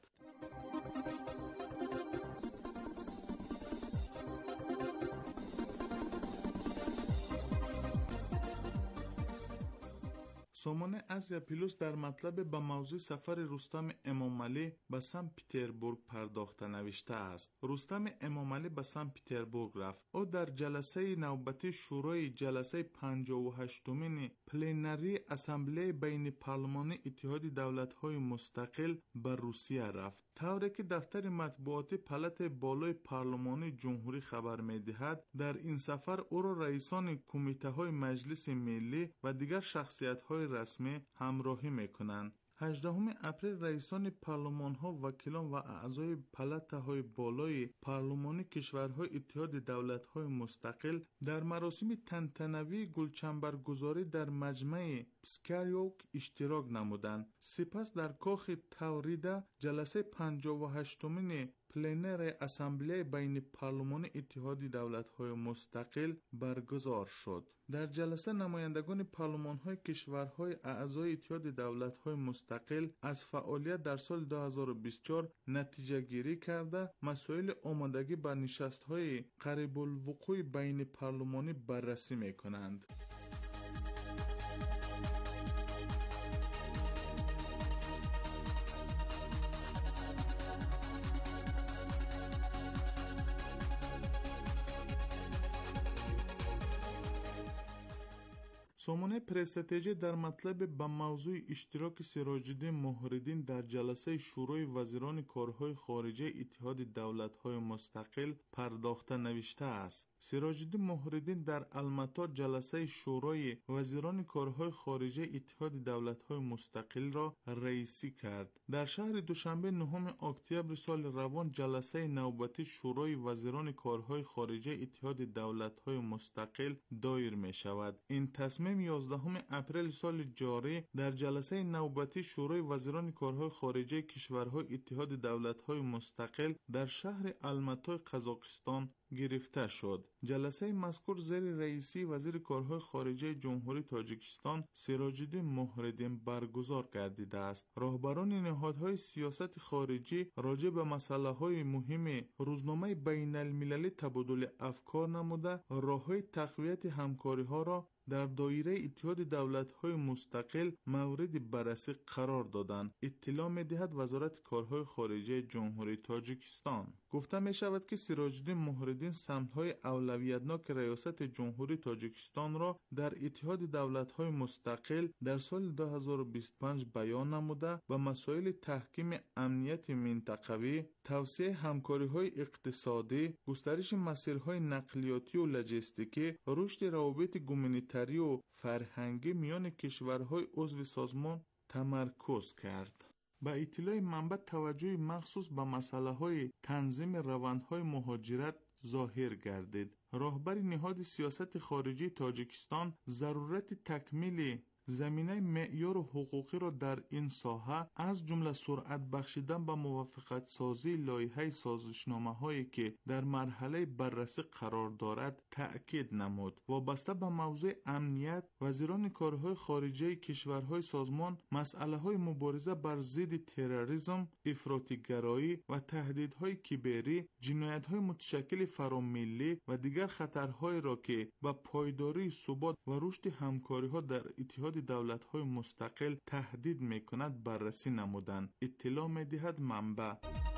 S19: سامانه آسیا پلوس در مطلب به موضوع سفر رستم امامعلی به سن پترزبورگ پرداخته نوشته است. رستم امامعلی به سن پترزبورگ رفت. او در جلسه نوبتی شورای جلسه 58مین پلنری اسامبله بین پارلمانی اتحاد دولت‌های مستقل به روسیه رفت. طوری که دفتر مطبوعاتی پلت بالای پارلمانی جمهوری خبر می‌دهد، در این سفر او را رئیسان کمیته‌های مجلس ملی و دیگر شخصیت‌های رسمی همراهی می‌کنند. 18 اپریل رئیسان پارلمان‌ها، وکیلان و اعضای پلت‌های بالای پارلمانی کشورهای اتحاد دولت‌های مستقل در مراسم تنتنوی گلچنبرگذاری در مجمع پسکاریوک اشتراک نمودند. سپس در کاخ تاوریدا جلسه 58مین پلنر اسامبله بین پارلمان اتحاد دولت‌های مستقل برگزار شد. در جلسه نمایندگان پارلمان‌های کشورهای اعضای اتحاد دولت‌های مستقل از فعالیت در سال 2024 نتیجه گیری کرده مسائل آمادگی به نشست‌های قریب الوقوع بین پارلمانی بررسی می‌کنند. سامانه پرستیجی در مطلب به موضوع اشتراک سراج‌الدین مهرالدین در جلسه شورای وزیران کارهای خارجه اتحاد دولت‌های مستقل پرداخته نوشته است. سراج‌الدین مهرالدین در المتا جلسه شورای وزیران کارهای خارجه اتحاد دولت‌های مستقل را رئیسی کرد. در شهر دوشنبه 9 اکتبر سال روان جلسه نوبتی شورای وزیران کارهای خارجه اتحاد دولت‌های مستقل دایر می‌شود. این تصمیم 11 اپریل سال جاری در جلسه نوبتی شورای وزیران کارهای خارجه کشورهای اتحاد دولت‌های مستقل در شهر الماتای قزاقستان گرفته شد. جلسه مذکور زیر رئیسی وزیر کارهای خارجه جمهوری تاجیکستان سراج‌الدین مهرالدین برگزار گردیده است. راهبران نهادهای سیاست خارجی راجع به مسائل مهم روزنامه بین المللی تبادل افکار نموده راه‌های تقویت همکاری‌ها را در دایره اتحاد دولت‌های مستقل مورد بررسی قرار دادند. اطلاع می‌دهد وزارت کارهای خارجه جمهوری تاجیکستان. گفته می‌شود که سراج‌الدین مهرالدین سمت‌های اولویتناک ریاست جمهوری تاجیکستان را در اتحاد دولت‌های مستقل در سال 2025 بیان نموده و مسائل تحکیم امنیت منطقوی، توسعه همکاری‌های اقتصادی، گسترش مسیرهای نقلیاتی و لوجستیکی، رشد روابط گومنیتری و فرهنگی میان کشورهای عضو سازمان تمرکز کرد. با اطلاع منبع توجه مخصوص به مسائل تنظیم روندهای مهاجرت ظاهر گردید. راهبر نهاد سیاست خارجی تاجیکستان ضرورت تکمیل زمینه معیار حقوقی را در این ساحه از جمله سرعت بخشیدن به موافقت سازی لایحه سازشنامه هایی که در مرحله بررسی قرار دارد تأکید نمود. وابسته به موضوع امنیت، وزیران کارهای خارجه کشورهای سازمان مسئله های مبارزه بر ضد تروریسم، افراطی‌گرایی و تهدیدهای کیبری، جنایت های متشکل فراملی و دیگر خطرهایی را که به پایداری، ثبات و رشد همکاری ها در اتحاد دولت‌های مستقل تهدید می‌کند بررسی نمودند. اطلاع می‌دهد منبع.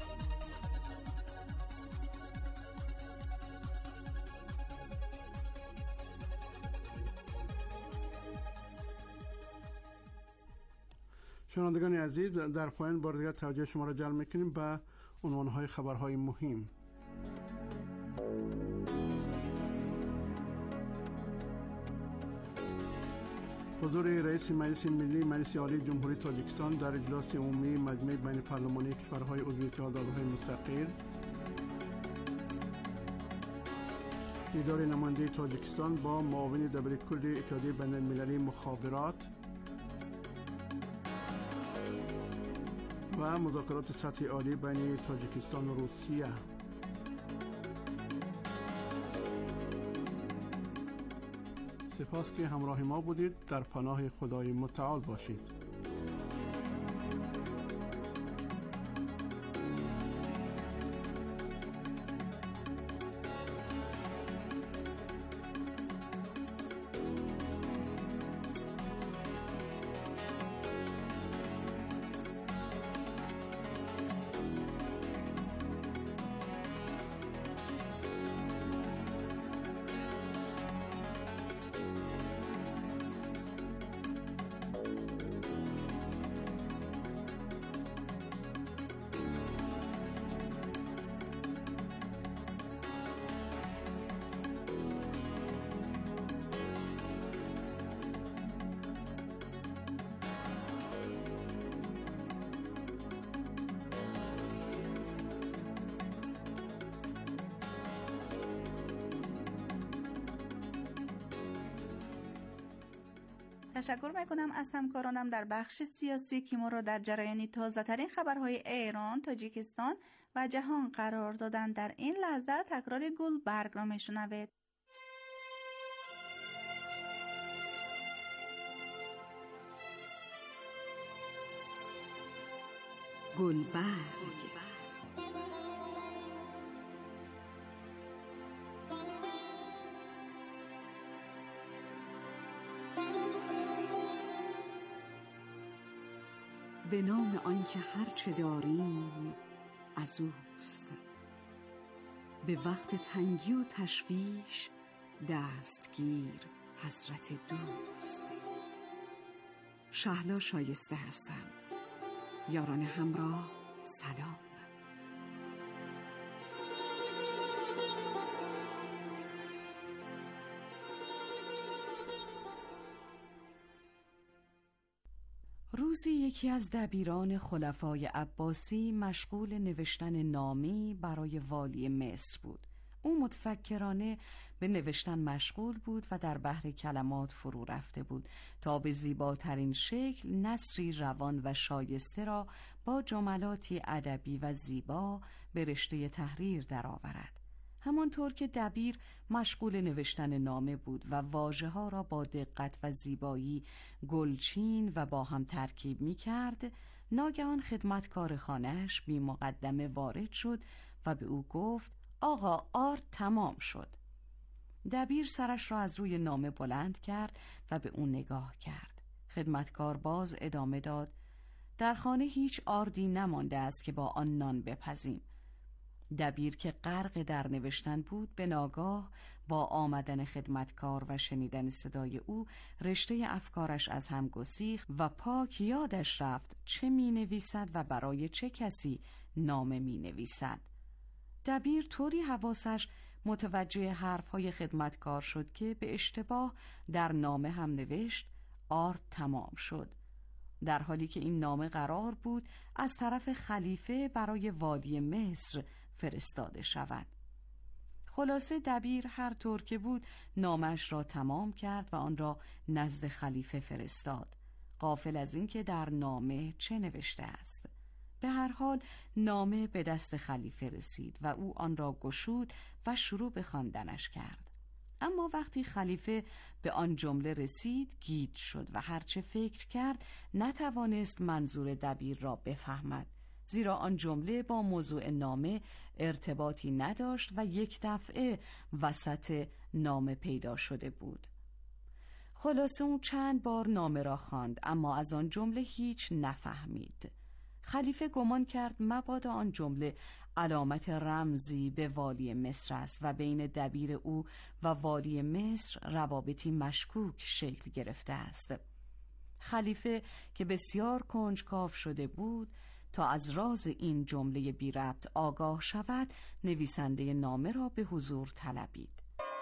S4: شنوندگان عزیز، در پایان بار دیگر توجه شما را جلب می‌کنیم به عنوان‌های خبرهای مهم. حضور رئیس مجلس ملی مجلس عالی جمهوری تاجیکستان در اجلاس عمومی مجمع بین پارلمانی کشورهای عضو اتحاد دولت‌های مستقل، دیدار نماینده تاجیکستان با معاون دبیرکل اتحادیه بین المللی مخابرات و مذاکرات سطح عالی بین تاجیکستان و روسیه. سپاس که همراه ما بودید. در پناه خدای متعال باشید.
S1: تشکر میکنم از همکارانم در بخش سیاسی که ما را در جریان تازه‌ترین خبرهای ایران، تاجیکستان و جهان قرار دادن. در این لحظه تکرار گلبرگ را میشنوید.
S20: گلبرگ به نام آنکه هرچه داریم از اوست، به وقت تنگی و تشویش دستگیر حضرت دوست. شهلا شایسته هستم. یاران همراه سلام. روزی یکی از دبیران خلفای عباسی مشغول نوشتن نامه‌ای برای والی مصر بود. او متفکرانه به نوشتن مشغول بود و در بحر کلمات فرو رفته بود تا به زیباترین شکل نثری روان و شایسته را با جملاتی ادبی و زیبا به رشته تحریر درآورد. همانطور که دبیر مشغول نوشتن نامه بود و واژه‌ها را با دقت و زیبایی گلچین و با هم ترکیب می‌کرد، ناگهان خدمتکار خانه‌اش بی مقدمه وارد شد و به او گفت: آقا، آرد تمام شد. دبیر سرش را از روی نامه بلند کرد و به او نگاه کرد. خدمتکار باز ادامه داد: در خانه هیچ آردی نمانده است که با آن نان بپزیم. دبیر که غرق در نوشتن بود، به ناگاه با آمدن خدمتکار و شنیدن صدای او رشته افکارش از هم گسیخت و پاک یادش رفت چه می نویسد و برای چه کسی نامه می نویسد. دبیر طوری حواسش متوجه حرفهای خدمتکار شد که به اشتباه در نامه هم نوشت: آرد تمام شد، در حالی که این نامه قرار بود از طرف خلیفه برای والی مصر فرستاده شود. خلاصه دبیر هر طور که بود نامش را تمام کرد و آن را نزد خلیفه فرستاد، غافل از اینکه در نامه چه نوشته است. به هر حال نامه به دست خلیفه رسید و او آن را گشود و شروع به خواندنش کرد. اما وقتی خلیفه به آن جمله رسید گیج شد و هرچه فکر کرد نتوانست منظور دبیر را بفهمد، زیرا آن جمله با موضوع نامه ارتباطی نداشت و یک دفعه وسط نامه پیدا شده بود. خلاصه اون چند بار نامه را خواند اما از آن جمله هیچ نفهمید. خلیفه گمان کرد مبادا آن جمله علامت رمزی به والی مصر است و بین دبیر او و والی مصر روابطی مشکوک شکل گرفته است. خلیفه که بسیار کنجکاو شده بود تا از راز این جمله بی ربط آگاه شود، نویسنده نامه را به حضور طلبید.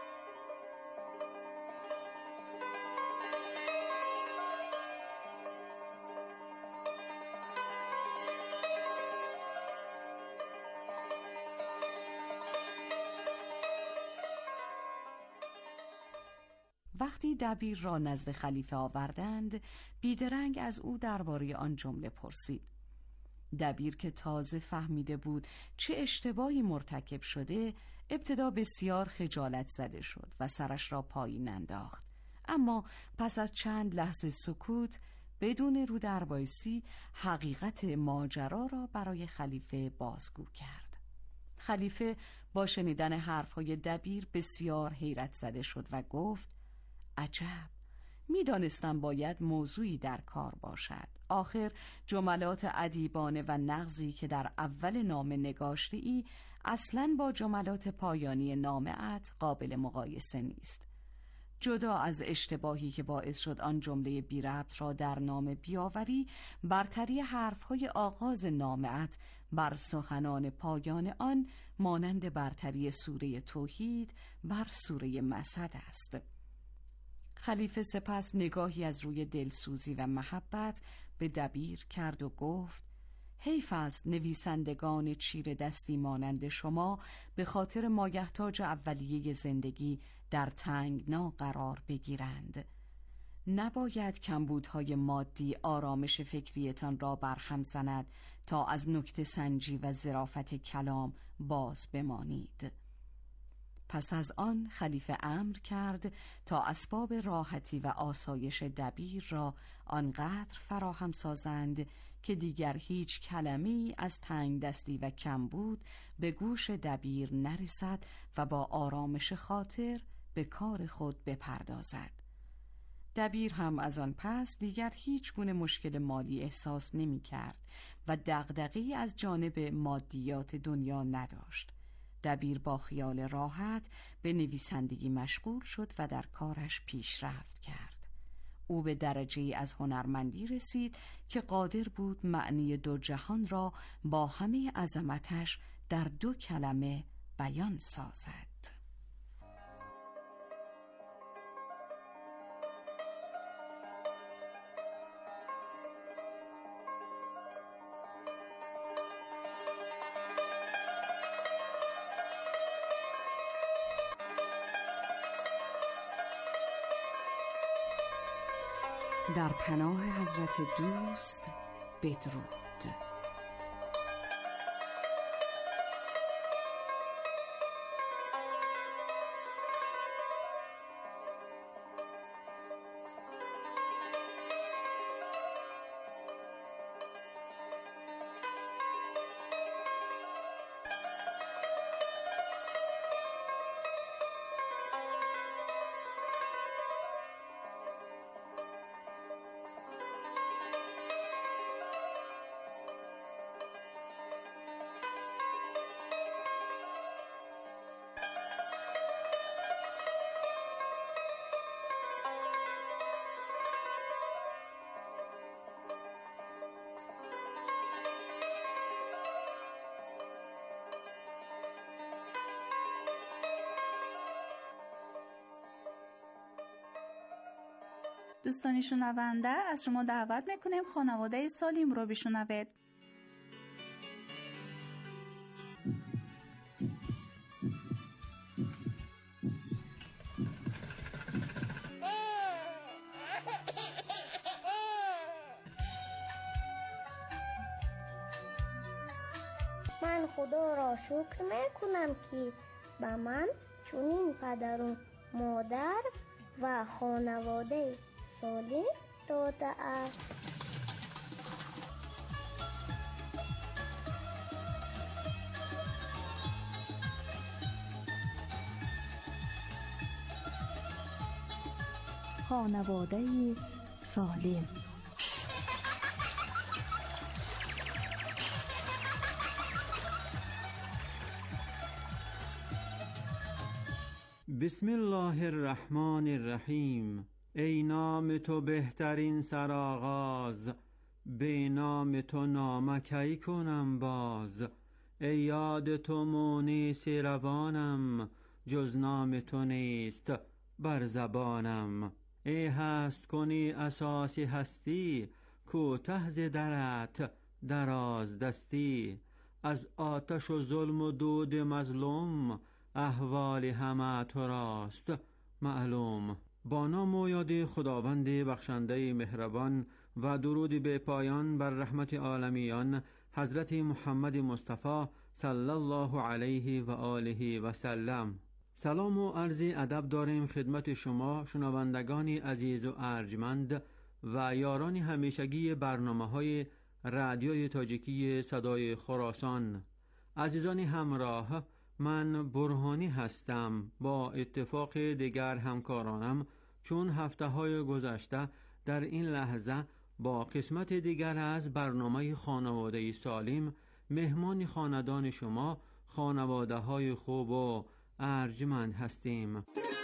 S20: وقتی دبیر را نزد خلیفه آوردند، بیدرنگ از او درباره آن جمله پرسید. دبیر که تازه فهمیده بود چه اشتباهی مرتکب شده، ابتدا بسیار خجالت زده شد و سرش را پایین انداخت. اما پس از چند لحظه سکوت بدون رو دربایسی حقیقت ماجرا را برای خلیفه بازگو کرد. خلیفه با شنیدن حرفهای دبیر بسیار حیرت زده شد و گفت: عجب، می‌دانستم باید موضوعی در کار باشد. آخر جملات ادیبانه و نغزی که در اول نامه نگاشته ای اصلاً با جملات پایانی نامه‌ات قابل مقایسه نیست. جدا از اشتباهی که باعث شد آن جمله بی ربط را در نامه بیاوری، برتری حرفهای آغاز نامه‌ات بر سخنان پایان آن مانند برتری سوره توحید بر سوره مسد است. خلیفه سپس نگاهی از روی دلسوزی و محبت به دبیر کرد و گفت: حیف است نویسندگان چیره دستی مانند شما به خاطر مایحتاج اولیه زندگی در تنگنا قرار بگیرند. نباید کمبودهای مادی آرامش فکریتان را برهم زند تا از نکته سنجی و ظرافت کلام باز بمانید. پس از آن خلیفه امر کرد تا اسباب راحتی و آسایش دبیر را آنقدر فراهم سازند که دیگر هیچ کلمه‌ای از تنگ دستی و کمبود به گوش دبیر نرسد و با آرامش خاطر به کار خود بپردازد. دبیر هم از آن پس دیگر هیچ گونه مشکل مالی احساس نمی کرد و دغدغه‌ای از جانب مادیات دنیا نداشت. دبیر با خیال راحت به نویسندگی مشغول شد و در کارش پیشرفت کرد. او به درجه‌ای از هنرمندی رسید که قادر بود معنی دو جهان را با همه عظمتش در 2 کلمه بیان سازد. در پناه حضرت دوست بدرود.
S1: دوستانی شنونده، از شما دعوت میکنیم خانواده سالم رو بشنوید.
S21: من خدا را شکر میکنم که به من چنین پدر و مادر و خانواده سالم داده است. خانواده سالم.
S22: بسم الله الرحمن الرحیم. ای نام تو بهترین سرآغاز، به نام تو نامه کی کنم باز. ای یاد تو مونس روانم، جز نام تو نیست بر زبانم. ای هست کنی اساسی هستی، کوته ز درت دراز دستی. از آتش و ظلم و دود مظلوم، احوال همه تو راست معلوم. با نام و یاد خداوند بخشنده مهربان و درود به پایان بر رحمت عالمیان حضرت محمد مصطفی صلی الله علیه و آله و سلم. سلام و عرض ادب داریم خدمت شما شنوندگان عزیز و ارجمند و یاران همیشگی برنامه‌های رادیوی تاجیکی صدای خراسان. عزیزان همراه، من برهانی هستم. با اتفاق دیگر همکارانم چون هفته‌های گذشته در این لحظه با قسمت دیگر از برنامه خانواده سالم مهمان خاندان شما خانواده‌های خوب و ارجمند هستیم.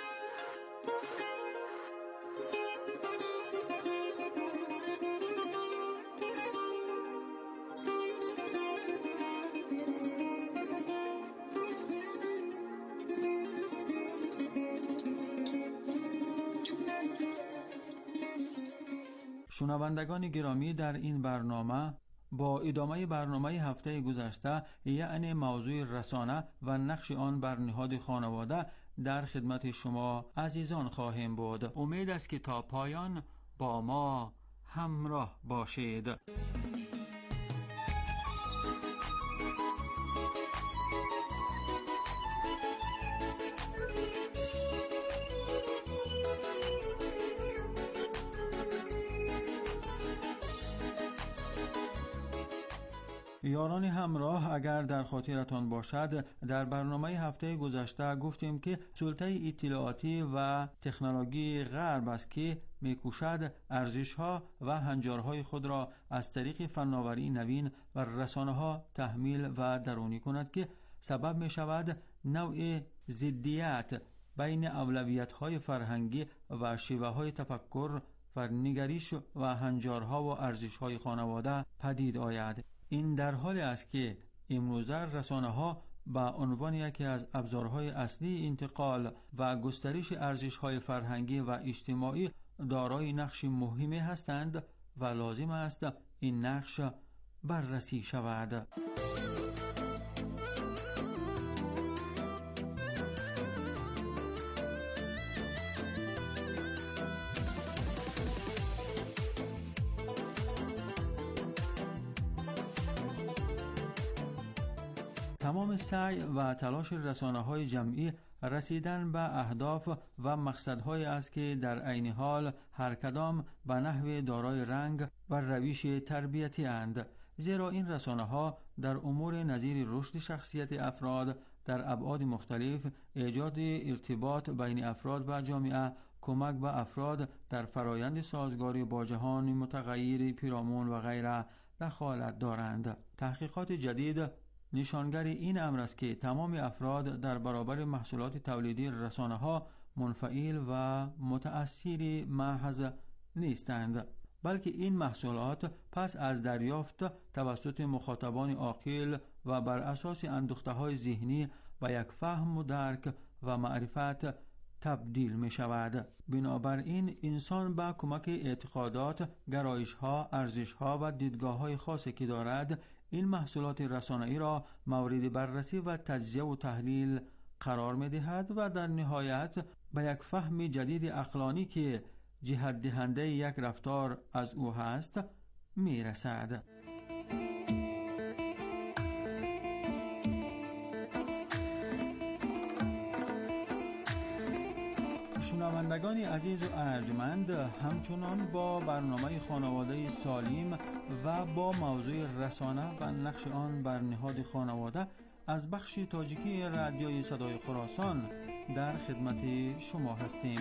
S22: شنوندگان گرامی، در این برنامه با ادامه برنامه هفته گذشته یعنی موضوع رسانه و نقش آن بر نهاد خانواده در خدمت شما عزیزان خواهیم بود. امید است که تا پایان با ما همراه باشید. یاران همراه، اگر در خاطرتان باشد در برنامه هفته گذشته گفتیم که سلطه اطلاعاتی و تکنولوژی غرب است که می‌کوشد ارزش‌ها و هنجارهای خود را از طریق فناوری نوین و رسانه‌ها تحمیل و درونی کند که سبب می‌شود نوع ضدیت بین اولویت‌های فرهنگی و شیوه‌های تفکر و نگریش و هنجارها و ارزش‌های خانواده پدید آید. این در حالی است که امروزه رسانه‌ها به عنوان یکی از ابزارهای اصلی انتقال و گسترش ارزش‌های فرهنگی و اجتماعی دارای نقش مهمی هستند و لازم است این نقش بررسی شود. تمام سعی و تلاش رسانه‌های جمعی رسیدن به اهداف و مقصدهایی است که در عین حال هر کدام به نحو دارای رنگ و روش تربیتی اند، زیرا این رسانه‌ها در امور نظیر رشد شخصیت افراد در ابعاد مختلف، ایجاد ارتباط بین افراد و جامعه، کمک به افراد در فرایند سازگاری با جهان متغیر پیرامون و غیره دخالت دارند. تحقیقات جدید نشانگر این امر است که تمام افراد در برابر محصولات تولیدی رسانه‌ها منفعل و متأثر محض نیستند، بلکه این محصولات پس از دریافت توسط مخاطبان عاقل و بر اساس اندوخته‌های ذهنی و یک فهم و درک و معرفت تبدیل می شود. بنابراین انسان با کمک اعتقادات، گرایش‌ها، ارزش‌ها و دیدگاه‌های خاصی که دارد این محصولات رسانه‌ای را مورد بررسی و تجزیه و تحلیل قرار می‌دهد و در نهایت به یک فهم جدید عقلانی که جهت دهنده یک رفتار از او هست می‌رسد. شنوندگان عزیز و ارجمند، همچنان با برنامه خانواده سالم و با موضوع رسانه و نقش آن بر نهاد خانواده از بخش تاجیکی رادیوی صدای خراسان در خدمت شما هستیم.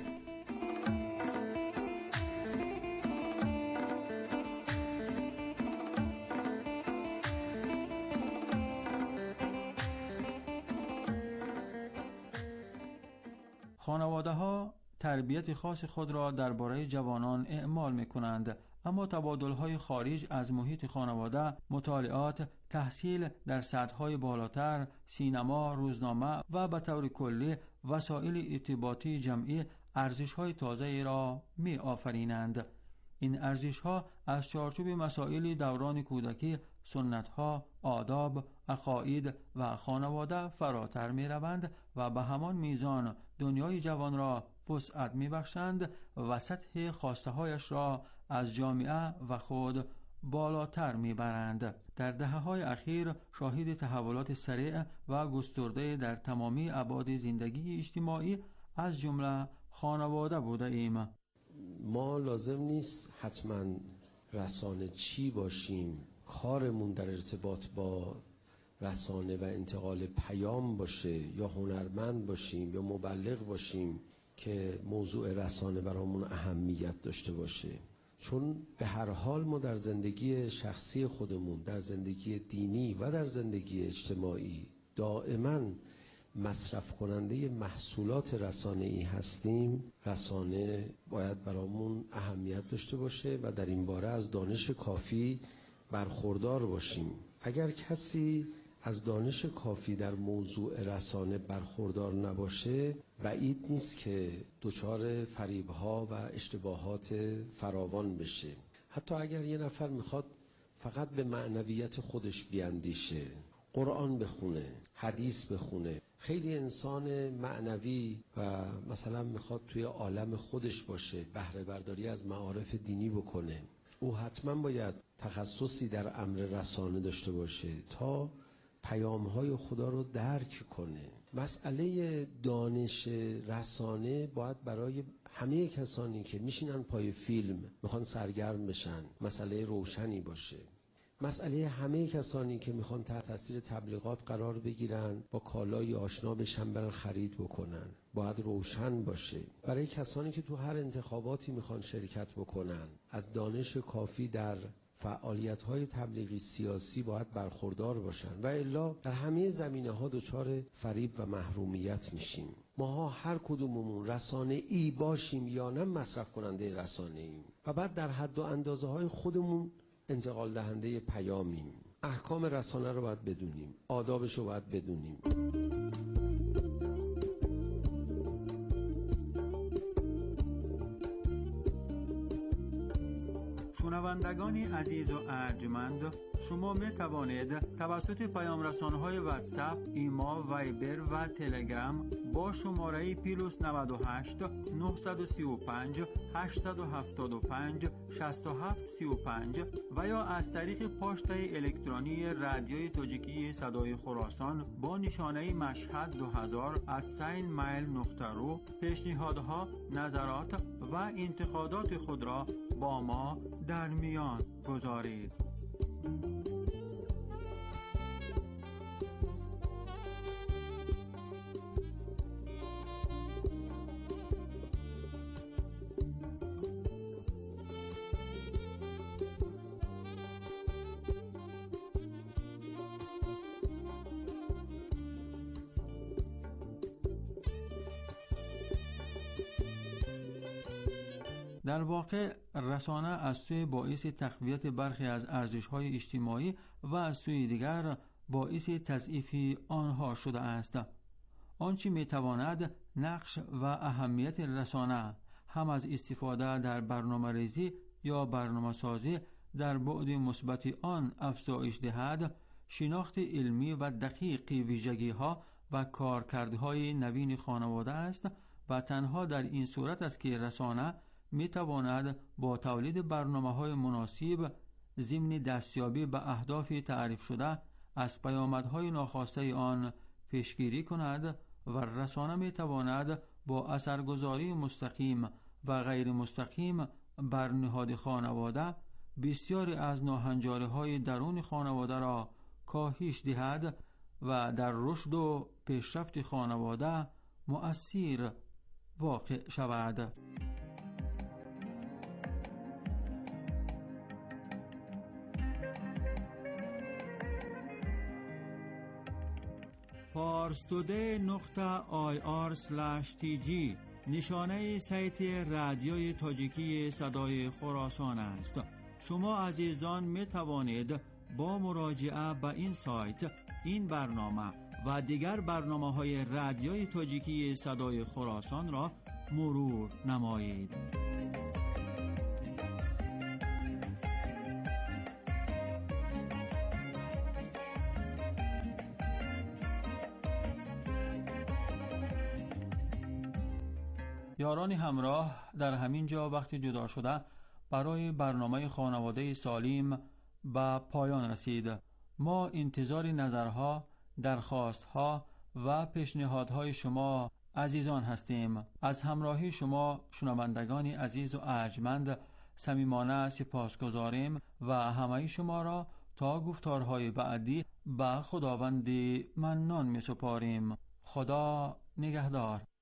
S22: خانواده‌ها تربیت خاص خود را درباره جوانان اعمال می‌کنند، اما تبادل‌های خارج از محیط خانواده، مطالعات، تحصیل در سطح‌های بالاتر، سینما، روزنامه و به طور کلی وسایل ارتباطی جمعی ارزش‌های تازه‌ای را می‌آفرینند. این ارزش‌ها از چارچوب مسائل دوران کودکی، سنت‌ها، آداب، عقاید و خانواده فراتر می‌روند و به همان میزان دنیای جوان را وسعت می‌بخشند و سطح خواسته‌هایش را از جامعه و خود بالاتر می‌برند. در دهه‌های اخیر شاهد تحولات سریع و گسترده در تمامی ابعاد زندگی اجتماعی از جمله خانواده بوده ایم.
S8: ما لازم نیست حتما رسانه چی باشیم، کارمون در ارتباط با رسانه و انتقال پیام باشه، یا هنرمند باشیم یا مبلغ باشیم که موضوع رسانه برامون اهمیت داشته باشه. چون به هر حال ما در زندگی شخصی خودمون، در زندگی دینی و در زندگی اجتماعی دائما مصرف کننده محصولات رسانه‌ای هستیم. رسانه باید برامون اهمیت داشته باشه و در این باره از دانش کافی برخوردار باشیم. اگر کسی از دانش کافی در موضوع رسانه برخوردار نباشه، بعید نیست که دچار فریب‌ها و اشتباهات فراوان بشه. حتی اگر یه نفر میخواد فقط به معنویت خودش بیاندیشه، قرآن بخونه، حدیث بخونه، خیلی انسان معنوی و مثلا میخواد توی عالم خودش باشه، بهره برداری از معارف دینی بکنه، او حتما باید تخصصی در امر رسانه داشته باشه تا پیام‌های خدا رو درک کنه. مسئله دانش رسانه باید برای همه کسانی که میشینن پای فیلم میخوان سرگرم بشن مسئله روشنی باشه. مسئله همه کسانی که میخوان تحت تاثیر تبلیغات قرار بگیرن، با کالای آشنا بشن برن خرید بکنن، باید روشن باشه. برای کسانی که تو هر انتخاباتی میخوان شرکت بکنن، از دانش کافی در فعالیت‌های تبلیغی سیاسی باید برخوردار باشن و الا در همه زمینه‌ها دچار فریب و محرومیت میشیم. ماها هر کدوممون رسانه ای باشیم یا نه مصرف کننده رسانه ایم و بعد در حد و اندازه های خودمون انتقال دهنده پیامیم. احکام رسانه رو باید بدونیم، آدابش رو باید بدونیم.
S22: شنوندگان عزیز و ارجمند، شما می توانید توسط پیام رسانه‌های واتساپ، ایما، وایبر و تلگرام با شماره +98 935 875 6735 و یا از طریق پاشته الکترونی رادیوی تاجیکی صدای خراسان با نشانه مشهد 2000 @mail.ru پیشنهادها، نظرات و انتقادات خود را با ما در میان گذارید. در واقع رسانه از سوی باعث تقویت برخی از ارزش‌های اجتماعی و از سوی دیگر باعث تضعیف آنها شده است. آنچه می‌تواند نقش و اهمیت رسانه هم از استفاده در برنامه‌ریزی یا برنامه‌سازی در بعد مثبت آن افزایش دهد، شناخت علمی و دقیق ویژگی‌ها و کارکردهای نوین خانواده است و تنها در این صورت است که رسانه می تواند با تولید برنامه‌های مناسب ضمن دستیابی به اهداف تعریف شده از پیامدهای ناخواسته آن پیشگیری کند و رسانه می تواند با اثرگذاری مستقیم و غیر مستقیم بر نهاد خانواده بسیاری از ناهنجاری‌های درون خانواده را کاهش دهد و در رشد و پیشرفت خانواده مؤثر واقع شود. parstoday.ir/tg نشانه سایت رادیوی تاجیکی صدای خراسان است. شما عزیزان می توانید با مراجعه به این سایت این برنامه و دیگر برنامه‌های رادیوی تاجیکی صدای خراسان را مرور نمایید. یاران همراه، در همین جا وقت جدا شده برای برنامه خانواده سالم به پایان رسید. ما انتظار نظرها، درخواستها و پیشنهادهای شما عزیزان هستیم. از همراهی شما شنوندگان عزیز و ارجمند صمیمانه سپاسگزاریم و همه شما را تا گفتارهای بعدی به خداوند منان می سپاریم. خدا نگهدار.